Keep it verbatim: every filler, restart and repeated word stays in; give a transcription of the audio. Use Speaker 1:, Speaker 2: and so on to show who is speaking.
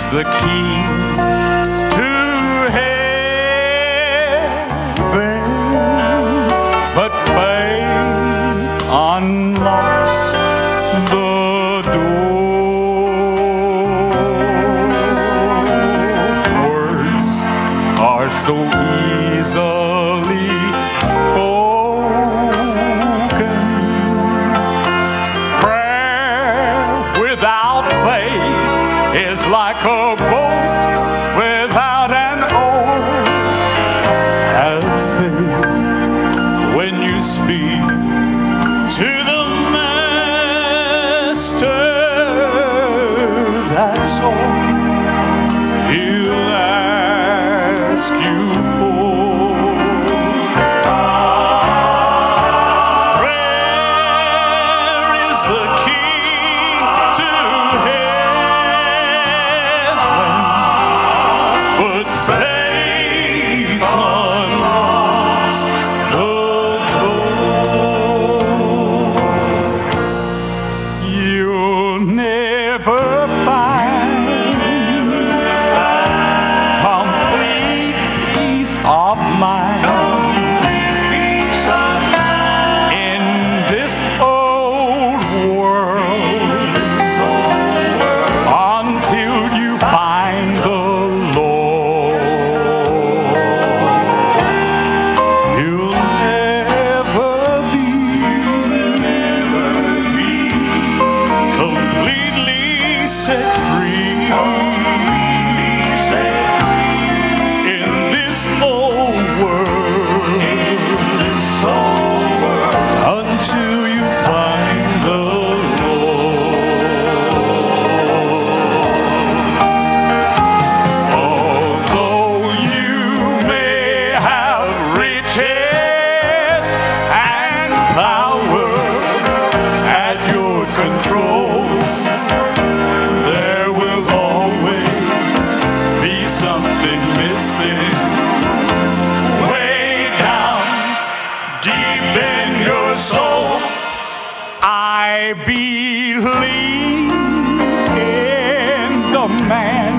Speaker 1: the key to heaven, but faith unlocks the door. Words are so easily spoken. Prayer without faith is like a boat without an oar. Have faith when you speak to the Master. That's all He'll ask you for. Prayer is the key to heaven, but faith unlocks the door. You'll never find complete peace of mind in this old world until you find the Lord. You'll never be completely set free in this old world until you find the Lord. Although you may have riches and power at your control, there will always be something missing way down deep in your soul. I believe in the man